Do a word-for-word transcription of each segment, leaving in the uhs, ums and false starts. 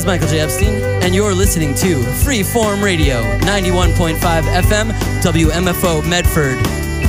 Michael J. Epstein, and you're listening to Freeform Radio, ninety-one point five F M, W M F O Medford.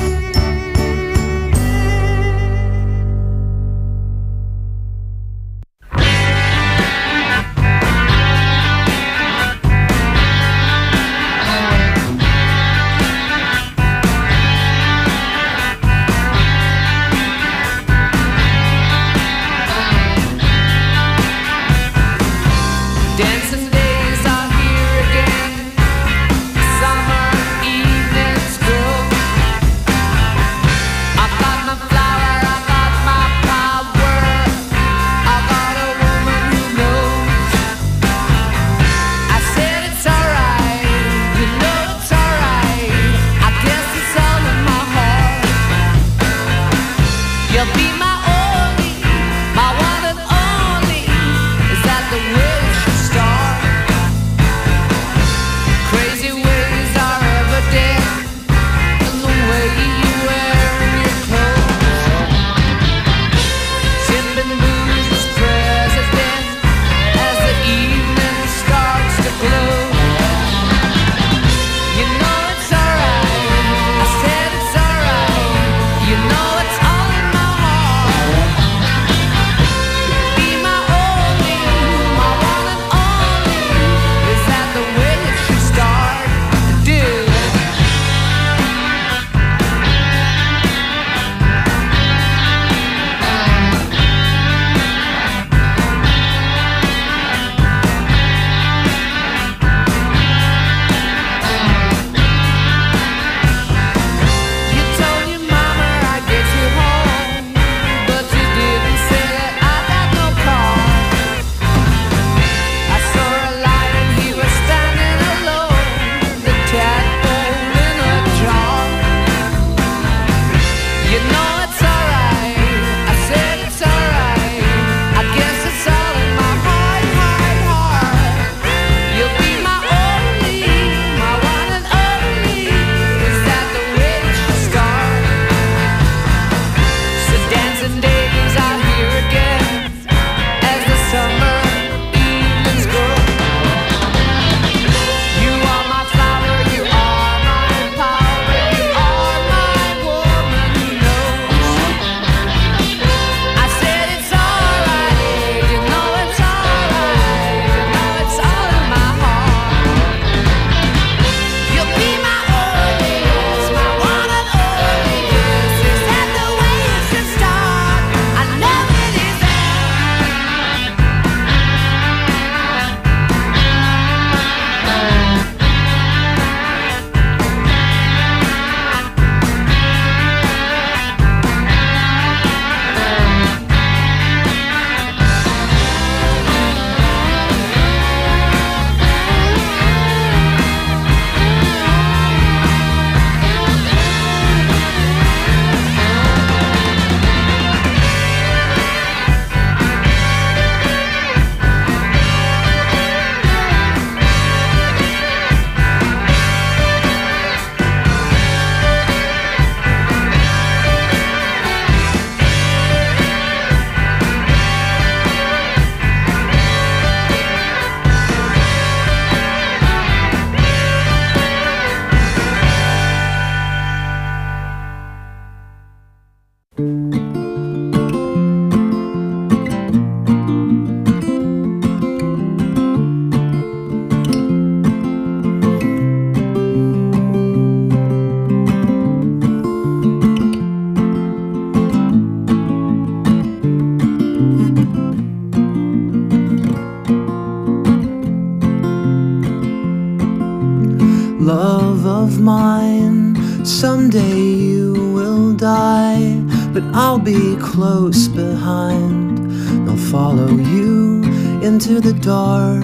Love of mine, someday you will die, but I'll be close behind. They'll follow you into the dark,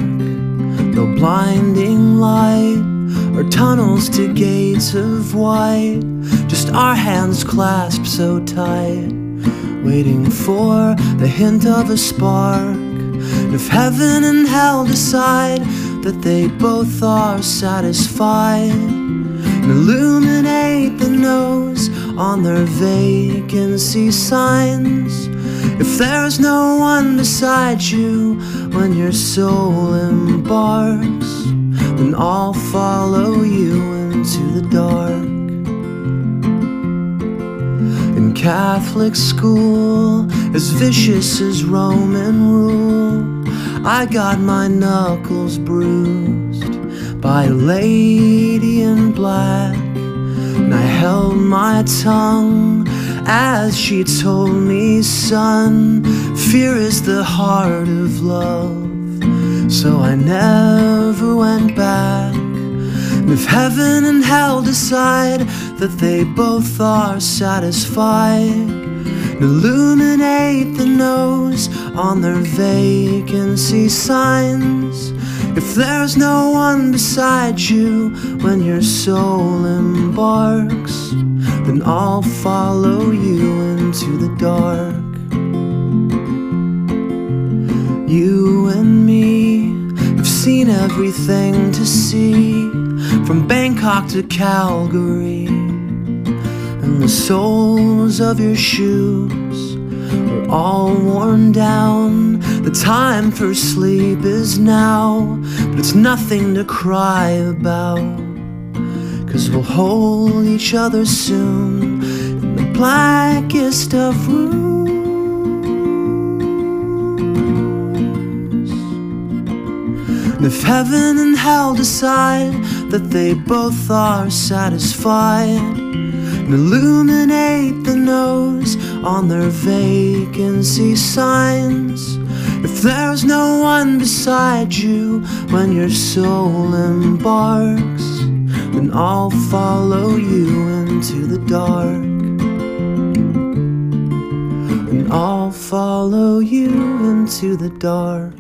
no blinding light or tunnels to gates of white, just our hands clasped so tight, waiting for the hint of a spark. And if heaven and hell decide that they both are satisfied, and illuminate the nose on their vacancy signs, If there's no one beside you when your soul embarks, then I'll follow you into the dark. In Catholic school, as vicious as Roman rule, I got my knuckles bruised by a lady in black, and I held my tongue as she told me, son, fear is the heart of love. So I never went back. And if heaven and hell decide that they both are satisfied, illuminate the nose on their vacancy signs. If there's no one beside you when your soul embarks, then I'll follow you into the dark. You and me have seen everything to see, from Bangkok to Calgary, and the soles of your shoes are all worn down. The time for sleep is now, but it's nothing to cry about, 'cause we'll hold each other soon in the blackest of rooms. And if heaven and hell decide that they both are satisfied, and illuminate the nose on their vacancy signs, if there's no one beside you when your soul embarks, then I'll follow you into the dark. And I'll follow you into the dark.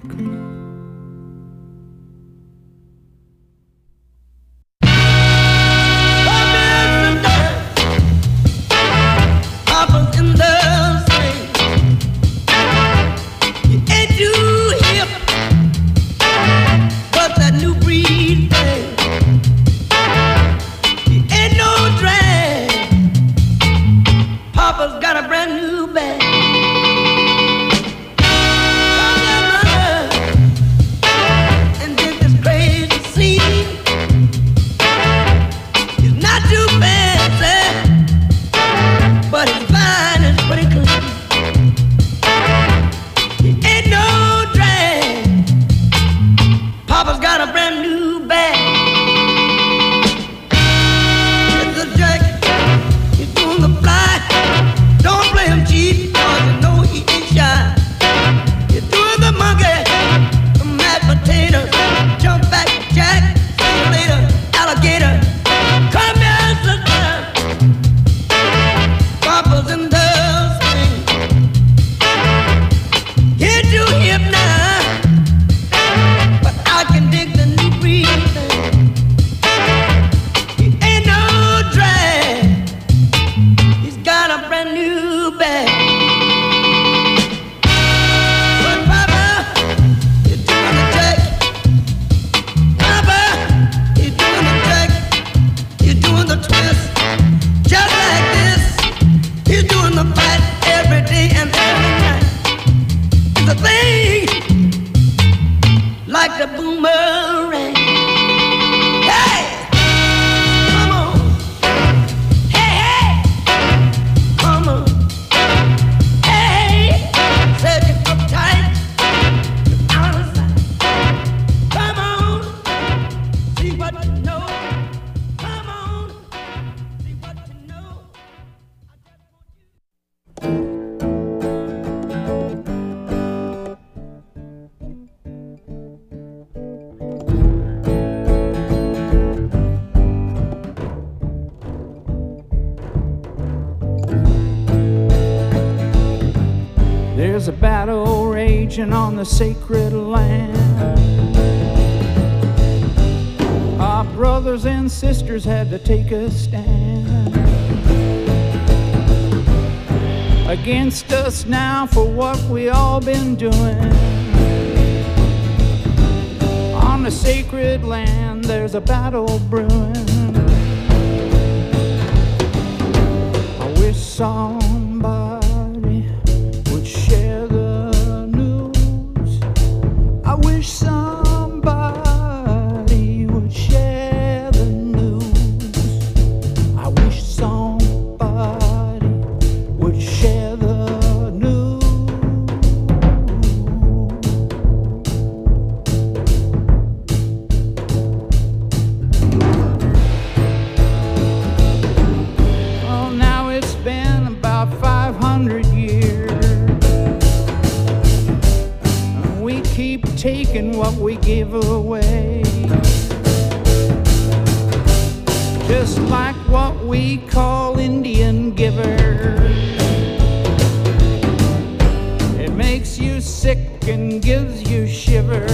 There's a battle raging on the sacred land. Our brothers and sisters had to take a stand against us now for what we all been doing. On the sacred land there's a battle brewing. I wish somebody would share just like what we call Indian giver. It makes you sick and gives you shiver.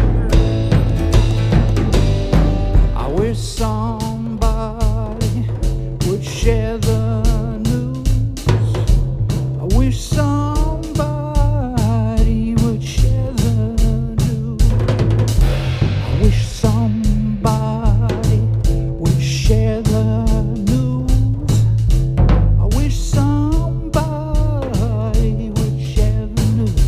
I wish somebody would share the news. I wish somebody would share the news. I wish somebody would share the news. I wish somebody would share the news.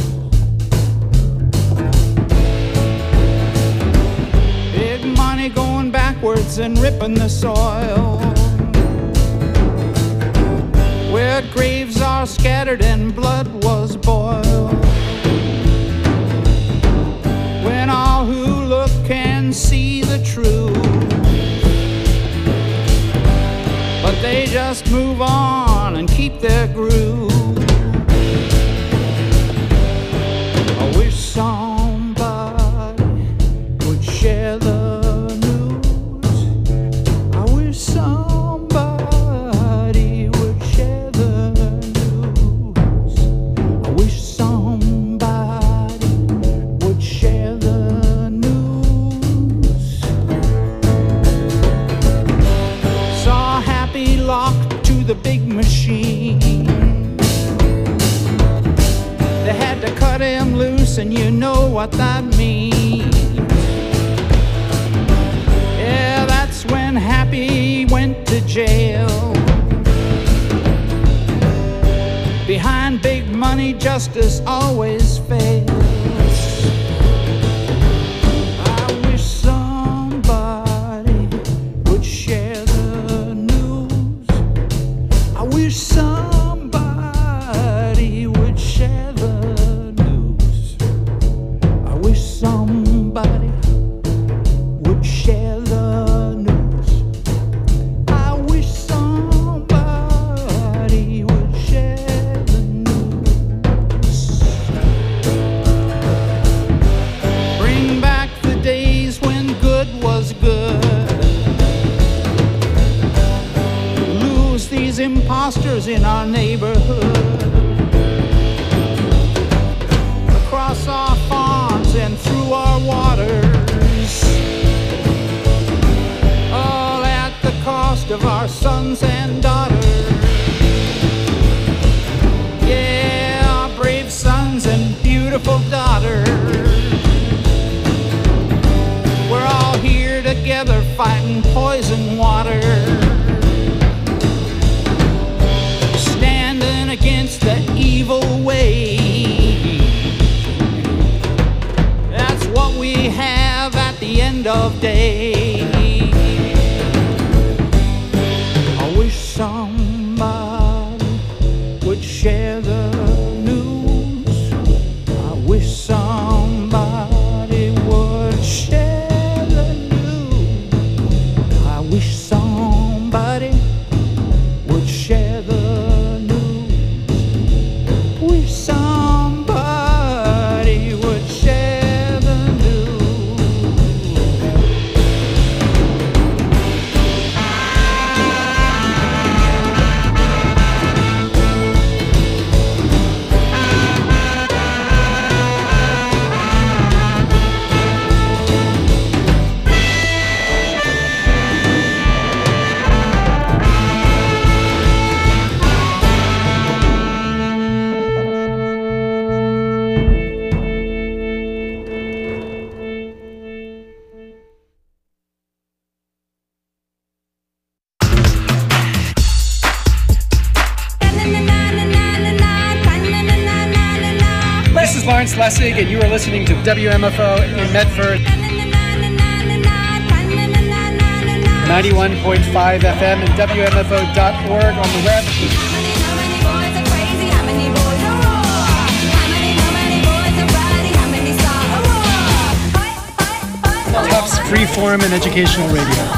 Big money going backwards and ripping the soil, where graves are scattered and blood was boiled. When all who look can see the truth, but they just move on and keep their groove. I wish somebody would share the news. I wish somebody would share the news. I wish somebody would share the news. Saw Happy locked to the big machine. They had to cut him loose, and you know what that means. Yeah, that's when Happy went to jail. Behind big money, justice always fails. I wish somebody would share the news. I wish somebody would share the news. I wish somebody would share the news. I wish somebody would share the news. Bring back the days when good was good. Lose these imposters in our neighborhood. Across our farms and through our waters, all at the cost of our sons and daughters. Yeah, our brave sons and beautiful daughters. We're all here together fighting poison water, standing against the evil way. That's what we have at the end of day. I wish somebody would share the news. I wish somebody would share the news. I wish somebody would share the news. Wish somebody would share the news. This is Lawrence Lessig, and you are listening to W M F O in Medford, ninety-one point five F M and W M F O dot org on the web. Tufts Freeform and Educational Radio.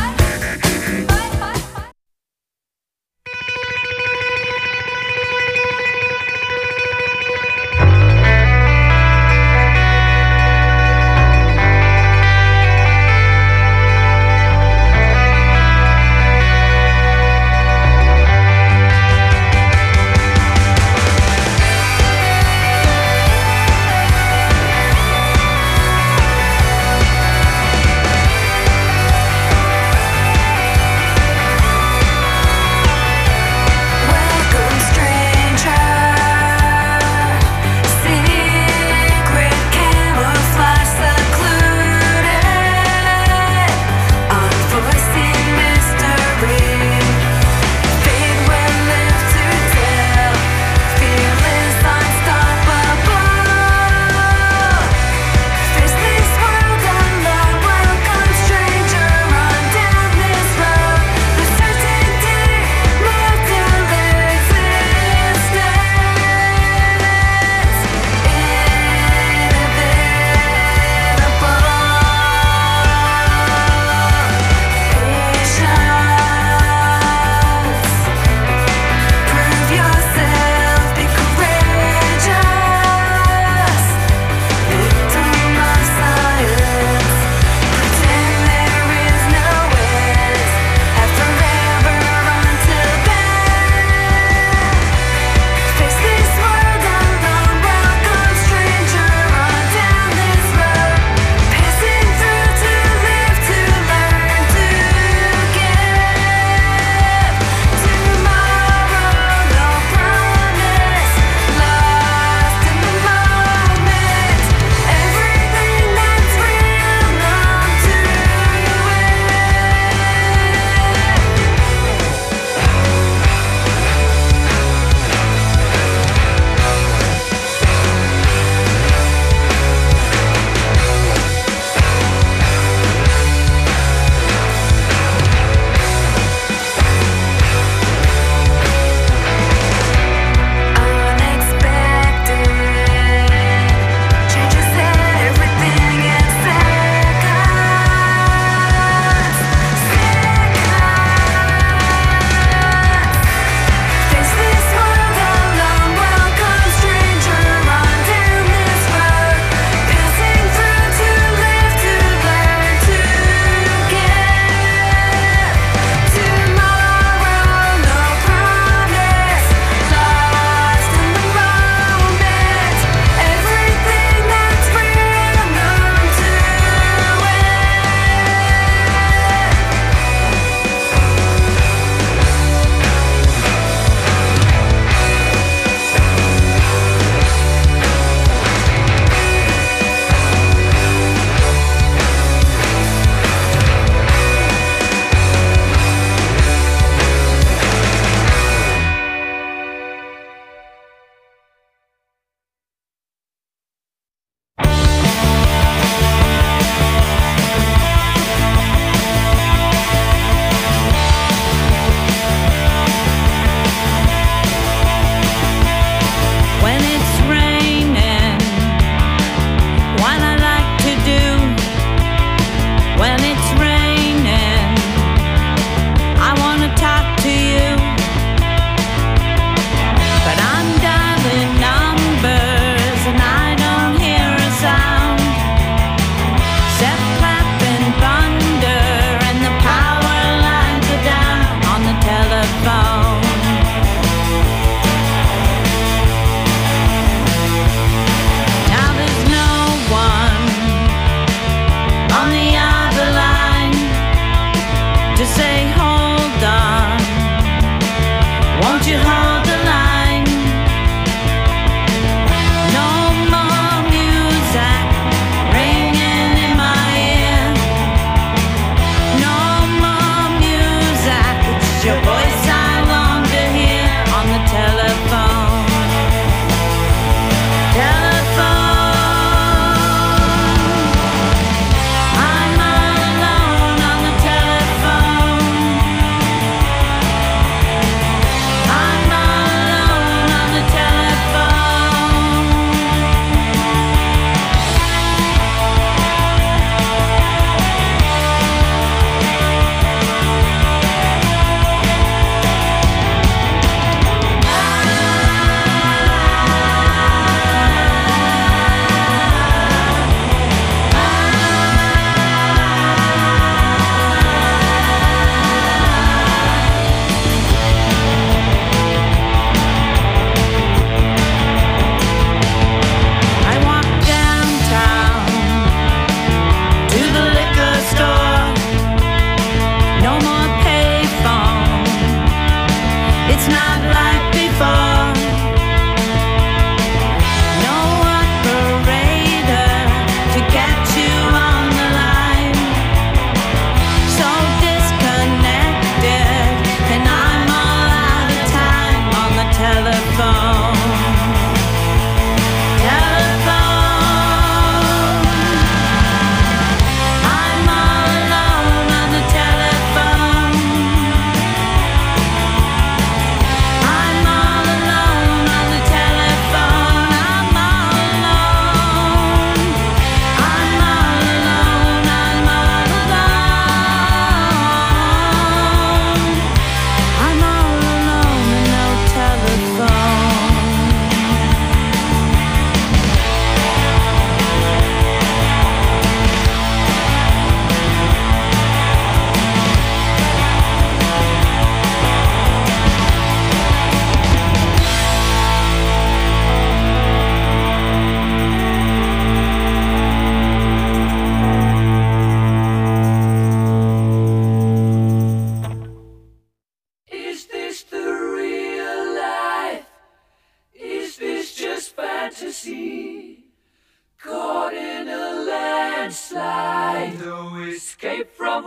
escape from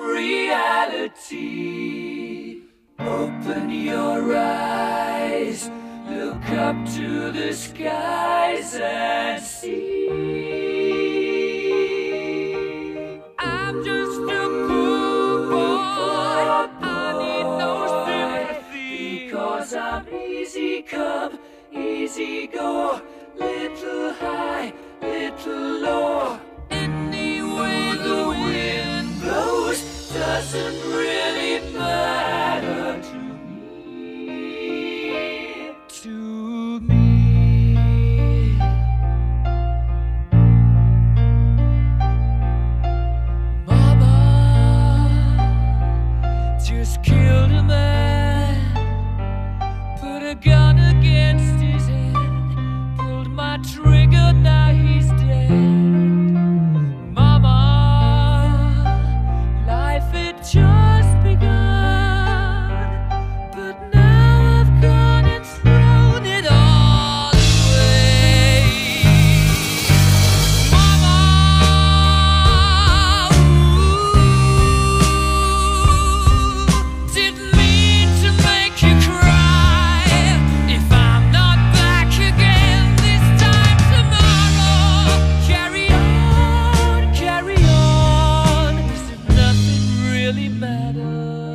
reality. Open your eyes, look up to the skies and see. I'm just a poor boy, I need no sympathy, because I'm easy come, easy go, little high, little low. Any way the wind blows doesn't really matter to me, to me. Mama just killed a man, put a gun against his head, pulled my trigger, now he's dead. Mama, life had just begun, but now I've gone and thrown it all away. Mama, ooh, didn't mean to make you cry. If I'm not back again this time tomorrow, carry on, carry on, as if nothing really matters.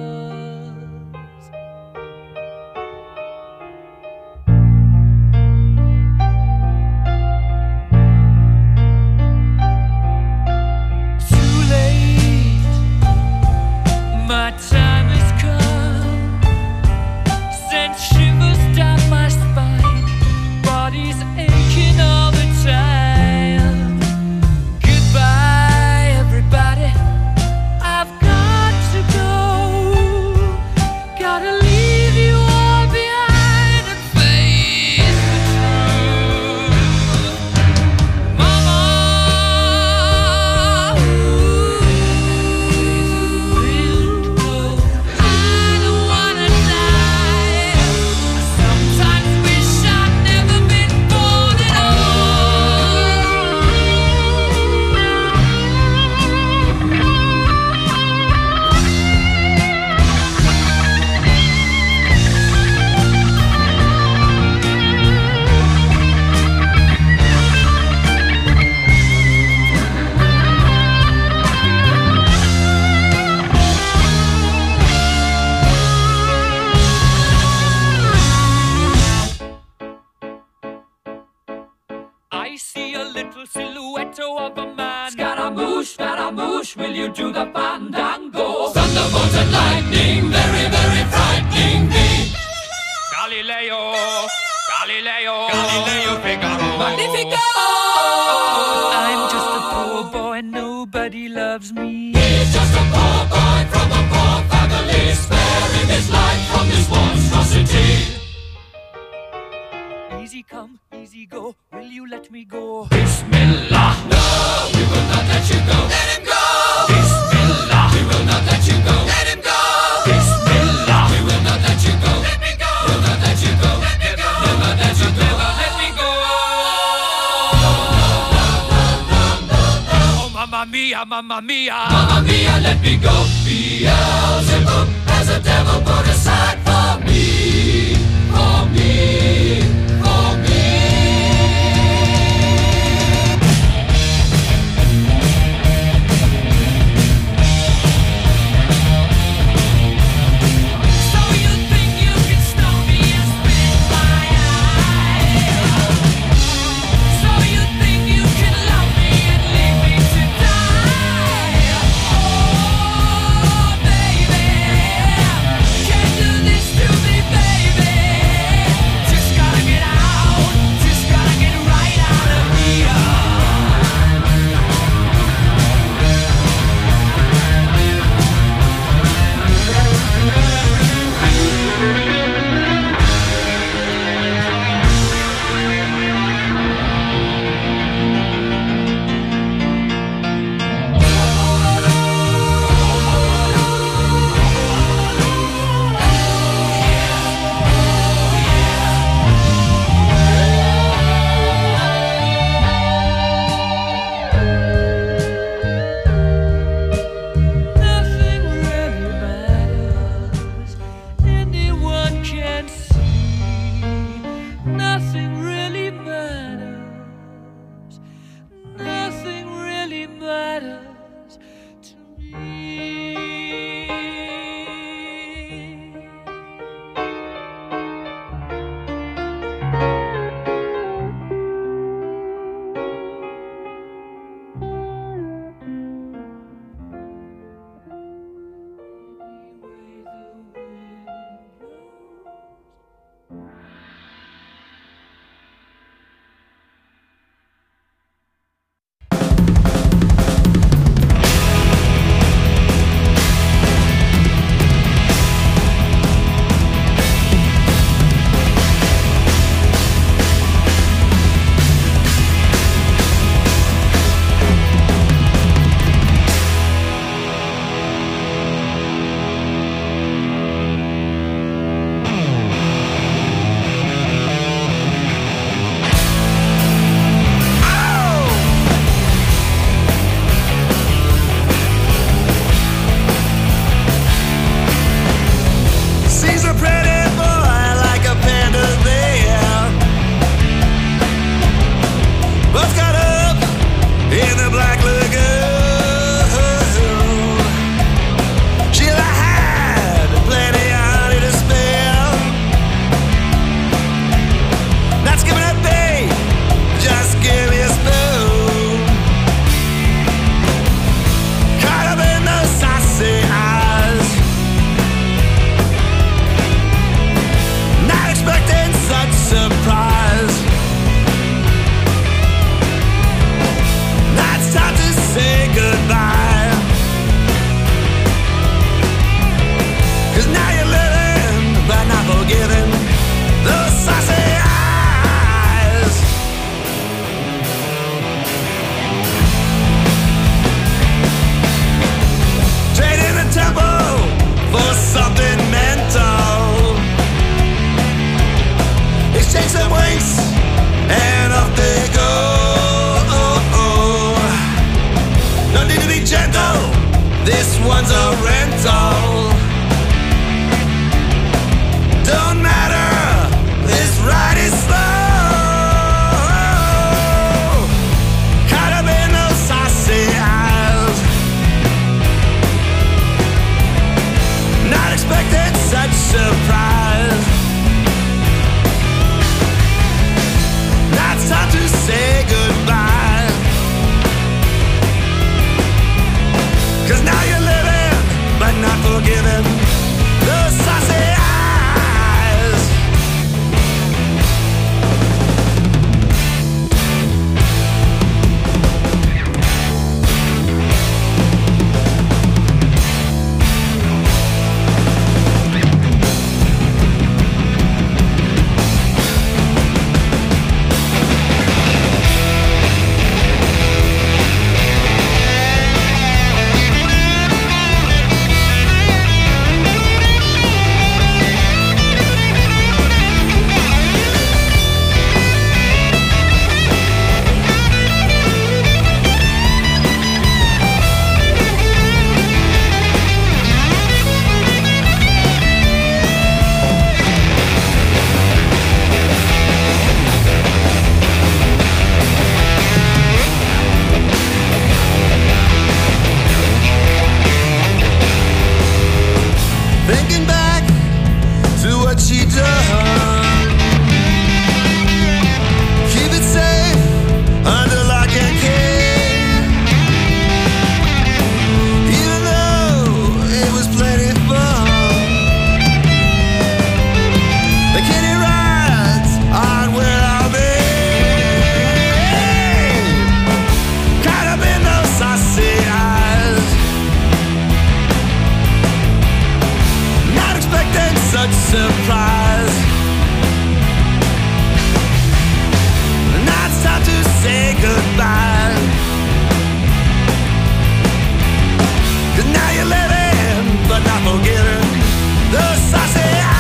Too late, my time has come, sent shivers down my spine, body's aching all the time. Goodbye, everybody, I've got to go, gotta leave you all behind and face the truth. Mama, ooh, wind blow, I don't wanna die. I sometimes wish I'd never been born at I see a little silhouette of a man. Scaramouche, Scaramouche, will you do the fandango? Thunderbolt and lightning, very, very frightening me. Galileo, Galileo, Galileo Figaro. Magnifico! I'm just a poor boy, nobody loves me. He's just a poor boy from a poor family, sparing his life from this monstrosity. Easy come, easy go, will you let me go? Bismillah, no, we will not let you go. Let him go! Bismillah, we will not let you go. Let him go! Bismillah, we will not let you go. Let me go! We'll not let you go. Let me go! We'll not let you go. Let me go! Oh, mamma mia, mamma mia, mamma mia, let me go. Beelzebub has a devil put aside for me, for me, for me. So you think you can stop me and spit my eye? So you think you can love me and leave me to die? Oh, baby, can't do this to me, baby. Just gotta This one's a rental. Don't matter, this ride is slow. Caught up in those saucy eyes. Not expecting such surprise. Now it's time to say goodbye. 'Cause now you're living, but not forgiven. Those saucy eyes. Thinking back to what she done. Keep it safe under lock and key. Even though it was plenty fun. The kiddie rides on where I'll be. Caught up in those saucy eyes. Not expecting such surprise. Now it's time to say goodbye. 'Cause now you're living, but not forgetting those saucy eyes.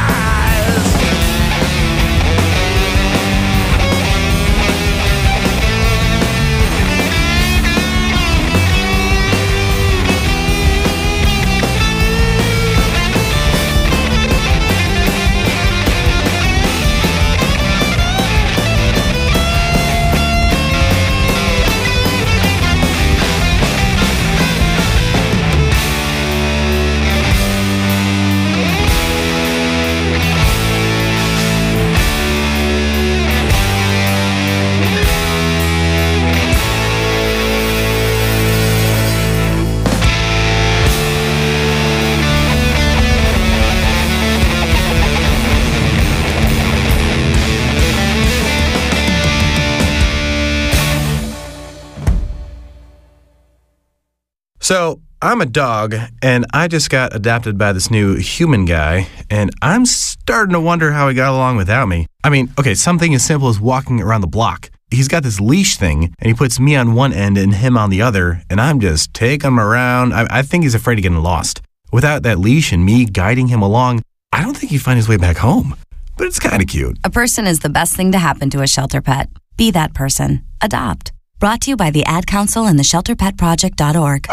So, I'm a dog, and I just got adopted by this new human guy, and I'm starting to wonder how he got along without me. I mean, okay, something as simple as walking around the block. He's got this leash thing, and he puts me on one end and him on the other, and I'm just taking him around. I, I think he's afraid of getting lost. Without that leash and me guiding him along, I don't think he'd find his way back home. But it's kind of cute. A person is the best thing to happen to a shelter pet. Be that person. Adopt. Brought to you by the Ad Council and the shelter pet project dot org.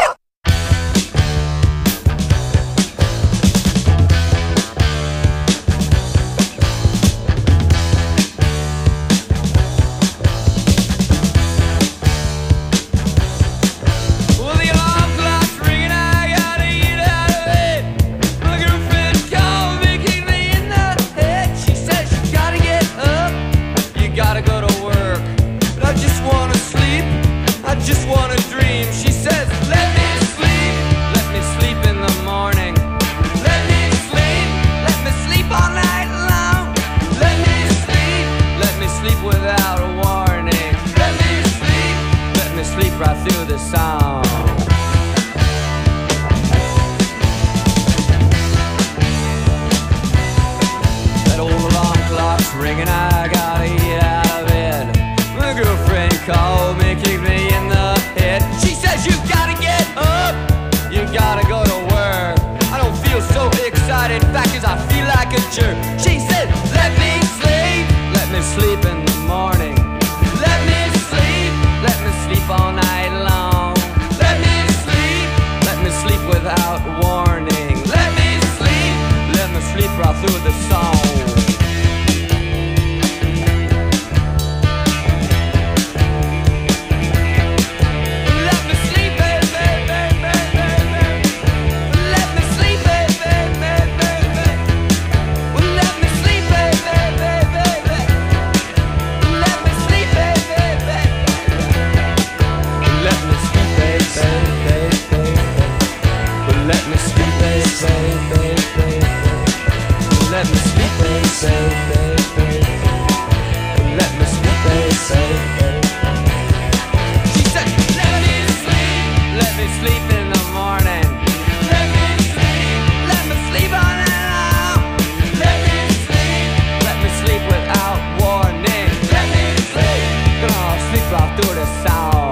Just wanna dream. She says, let me sleep, let me sleep in the morning. Let me sleep, let me sleep all night long. Let me sleep, let me sleep without a warning. Let me sleep, let me sleep right through the song. That old alarm clock's ringing, I gotta get out of bed. My girlfriend called me, kicked me in the head. She says you gotta get up, you gotta go to work. I don't feel so excited, in fact, 'cause I feel like a jerk. She said, let me sleep, let me sleep in the morning. Let me sleep, let me sleep all night long. Let me sleep, let me sleep Let me sleep, baby, baby, baby. Let me sleep, baby, baby, baby. Let me sleep, baby, baby. She said, let me sleep, let me sleep in the morning. Let me sleep, let me sleep all night long. Let me sleep, let me sleep without warning. Let me sleep, gonna sleep right through the sound.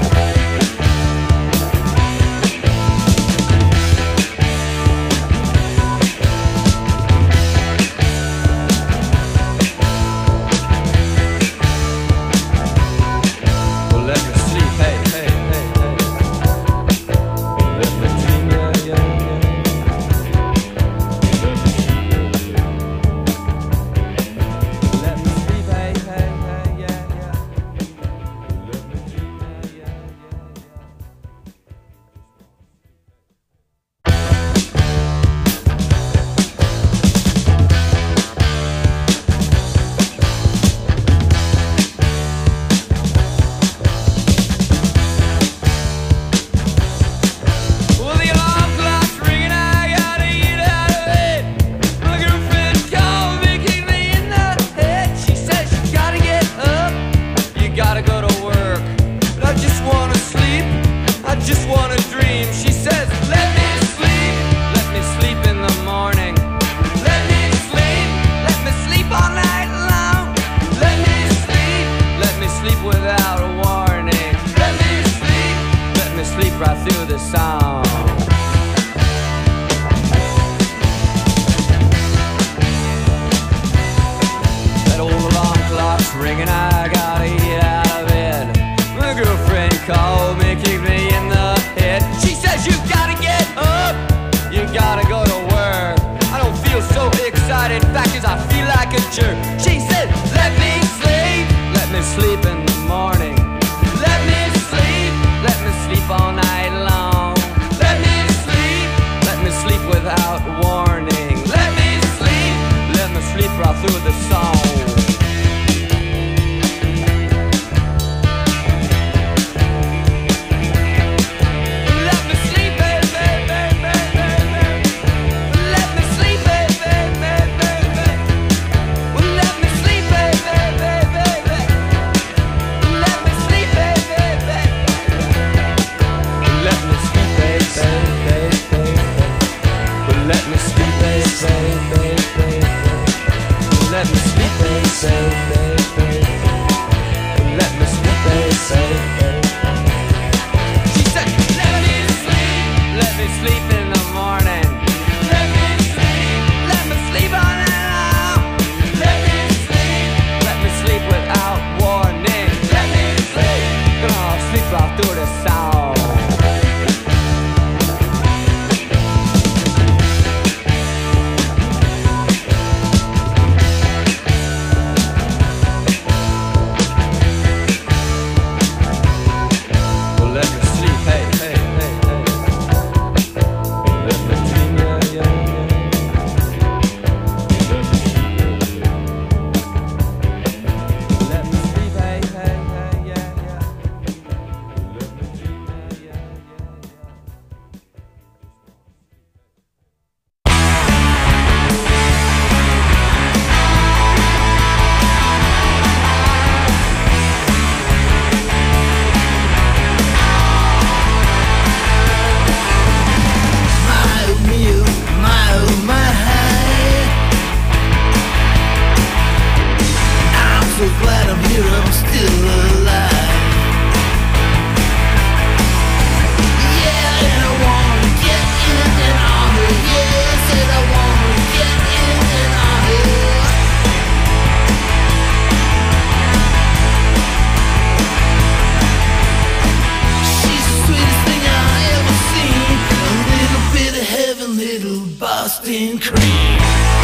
Boston cream.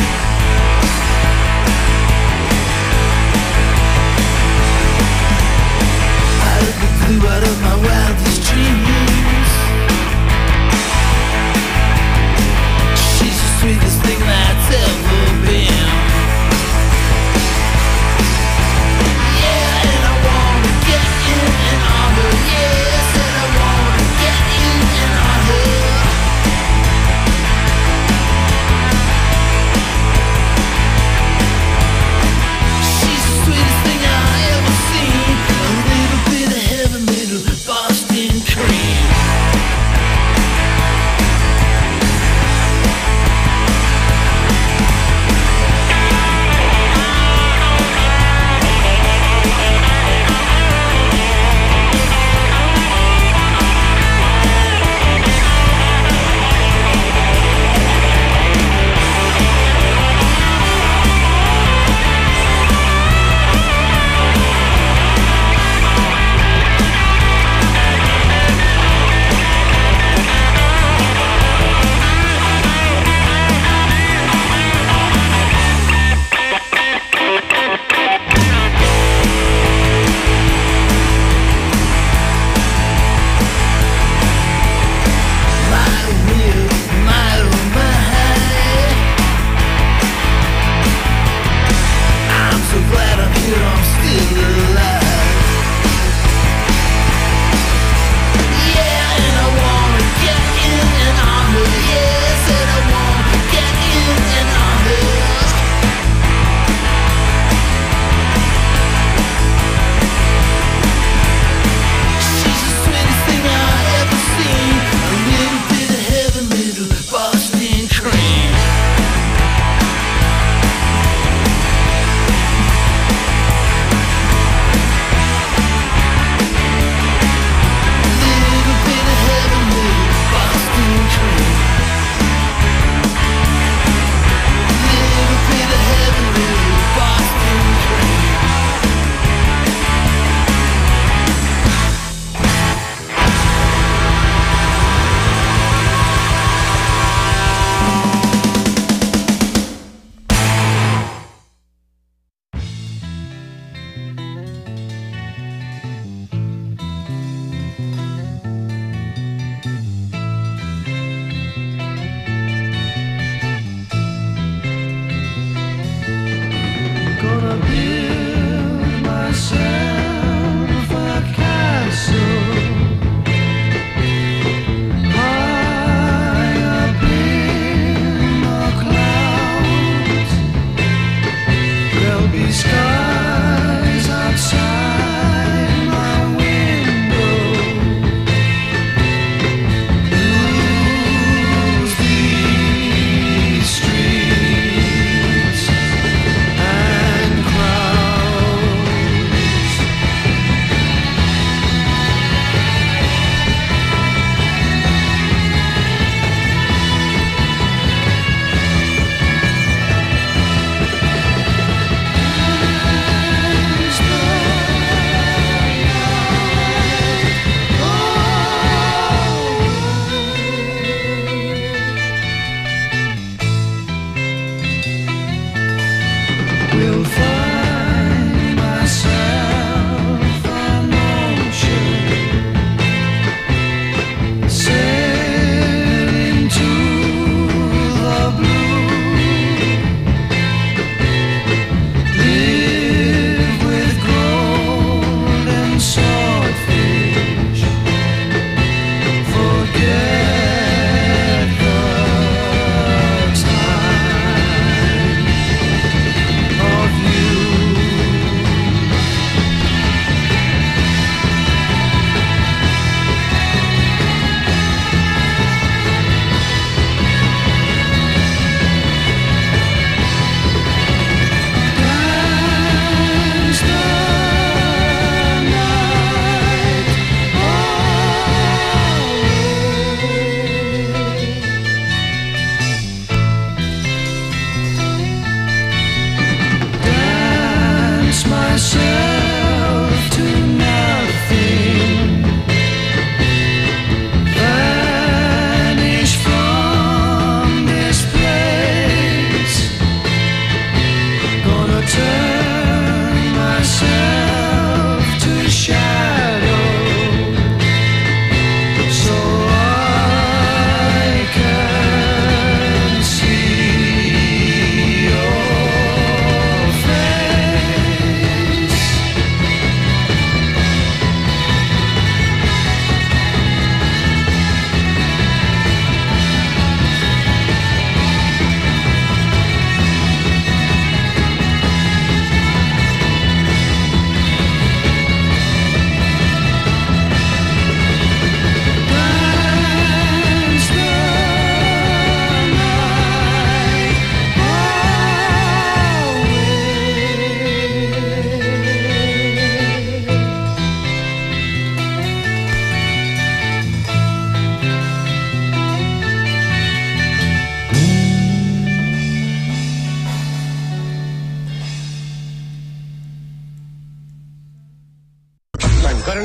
Out of the blue, out of my wildest dreams, she's the sweetest thing that's ever been. Yeah, and I wanna get in and on her. Yes, and I wanna get in and on her.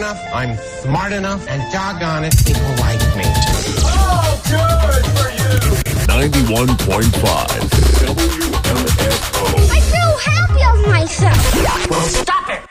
enough, I'm smart enough, and doggone it, people like me. Oh, good for you! ninety-one point five W M F O. I feel happy of myself. Well, stop it!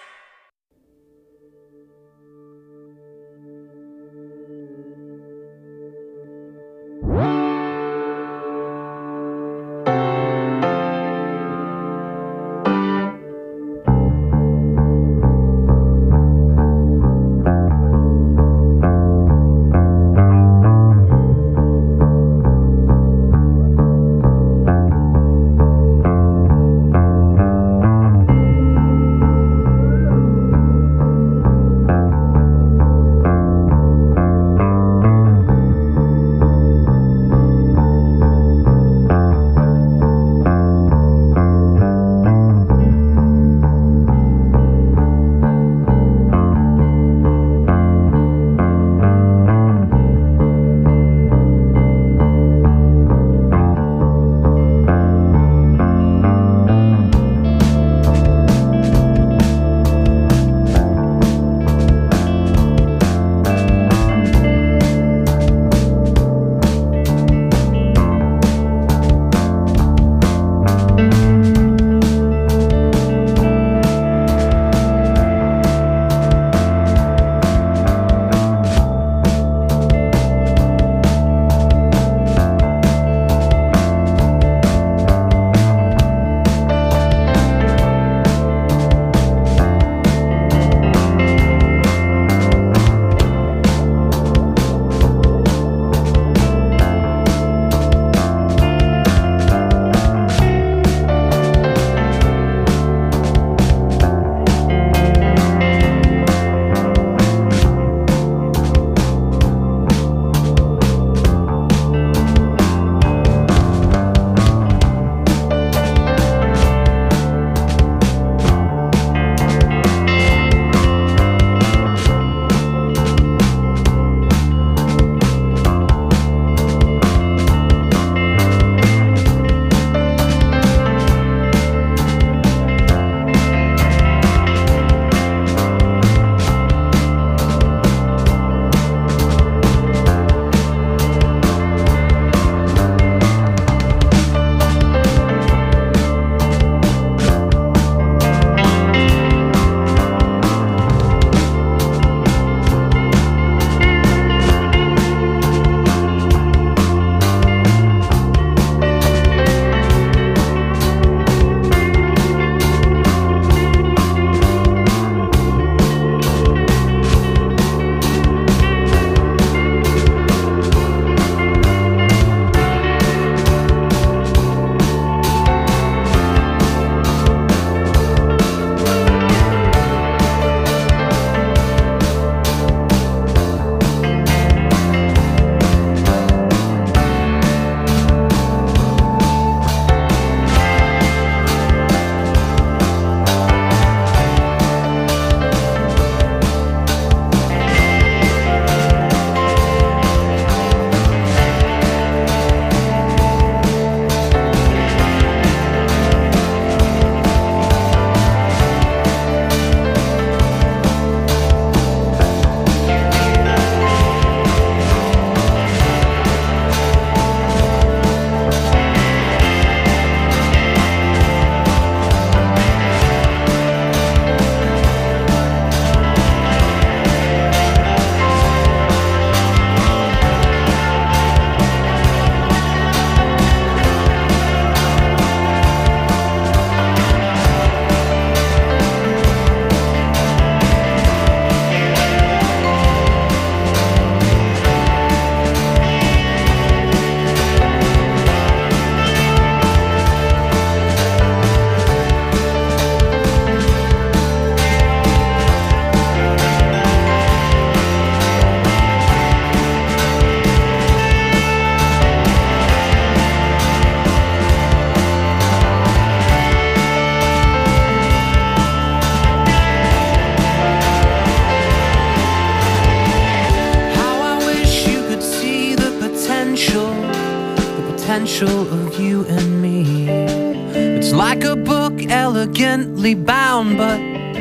potential of you and me. It's like a book elegantly bound, but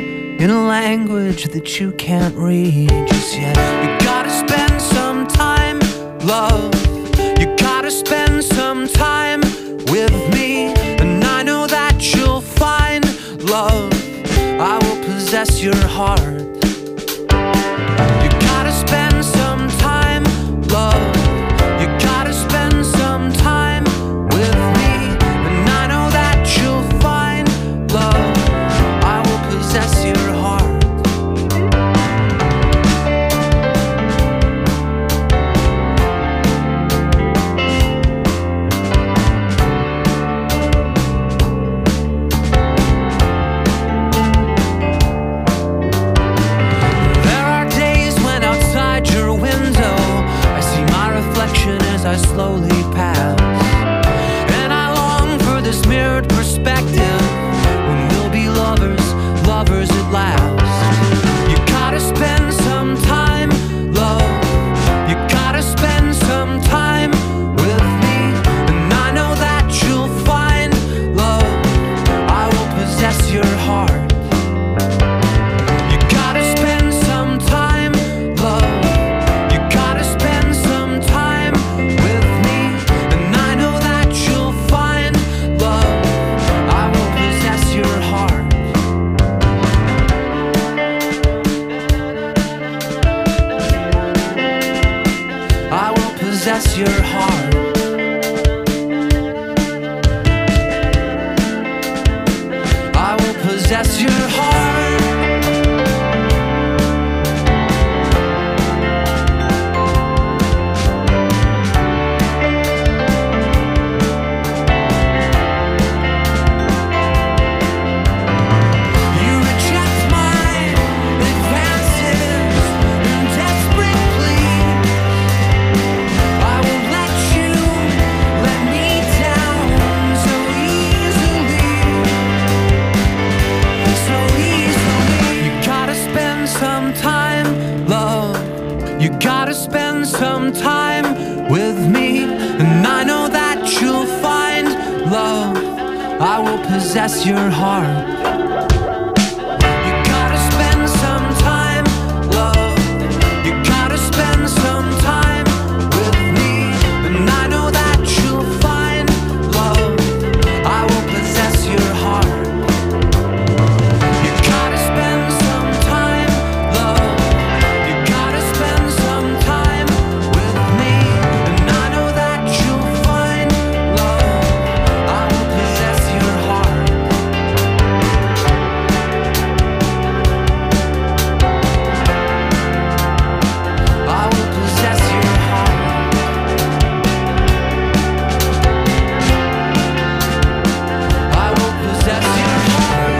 in a language that you can't read just yet. You gotta spend some time, love. You gotta spend some time with me, and I know that you'll find love. I will possess your heart. You gotta spend some time, love. You gotta spend some time with me, and I know that you'll find love. I will possess your heart. I slowly pass, and I long for this mirrored perspective when we'll be lovers, lovers at last. You gotta spend some time, love. You gotta spend some time with me, and I know that you'll find love. I will possess your heart. You gotta spend some time, love. You gotta spend some time with me, and I know that you'll find love. I will possess your heart. I will possess your heart. I will possess your heart. You gotta spend some time with me, and I know that you'll find love. I will possess your heart. You gotta spend some time, love. You gotta spend some time with me, and I know that you'll find love. I will possess your heart. You gotta spend some time, love. You gotta spend some time with me, and I know that you'll find love. I will possess your heart. I will possess your heart. I will possess your heart.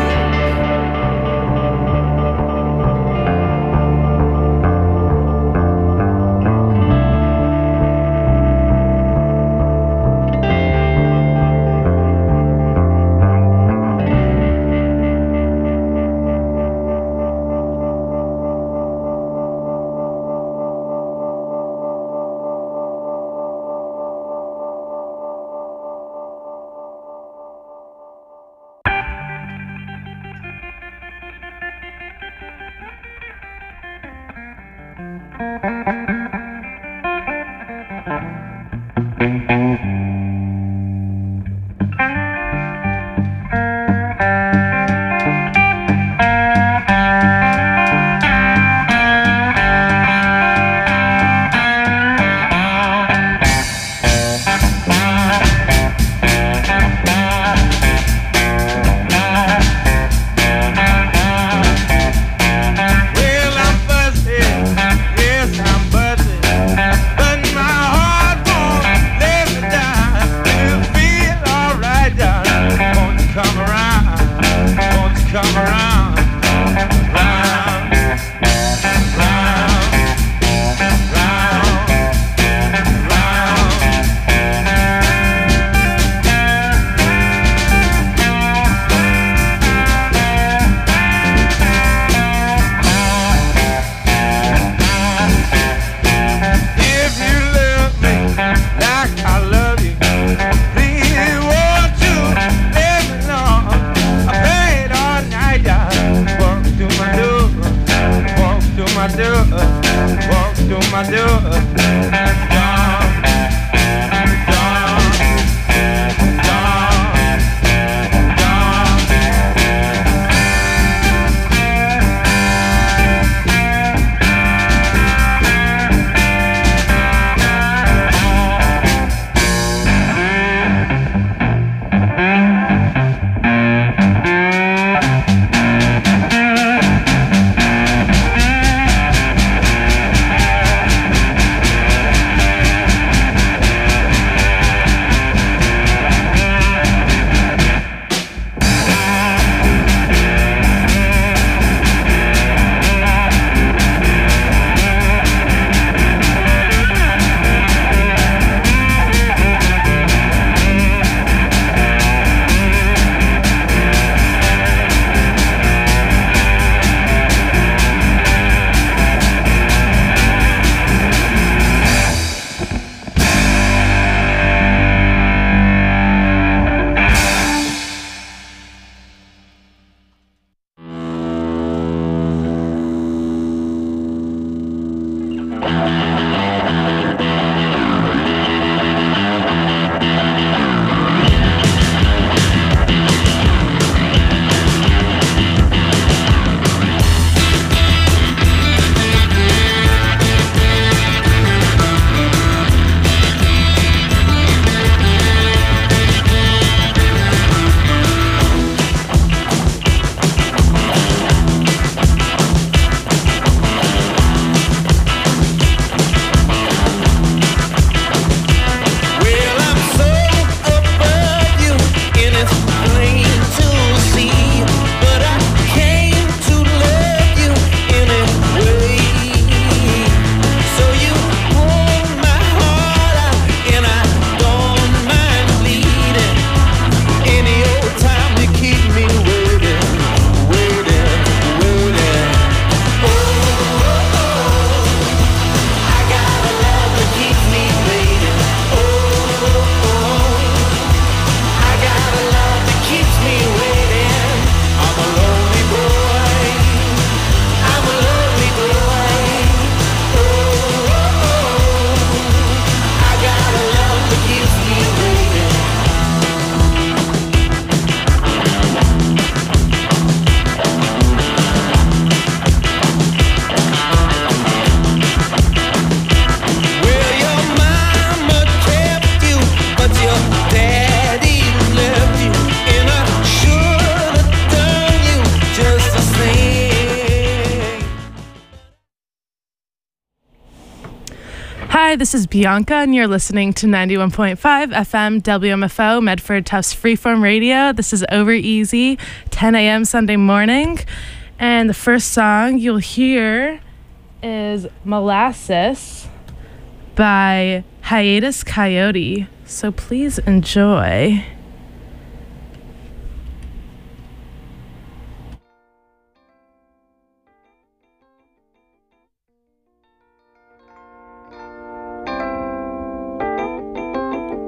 Well, I'm buzzing, yes, I'm buzzing, but my heart won't let me down. It'll feel alright, darling. Won't you come around? Won't you come around? Round, round, round, round. Hi, this is Bianca, and you're listening to ninety-one point five F M W M F O, Medford Tufts Freeform Radio. This is Over Easy, ten a.m. Sunday morning. And the first song you'll hear is Molasses by Hiatus Coyote. So please enjoy.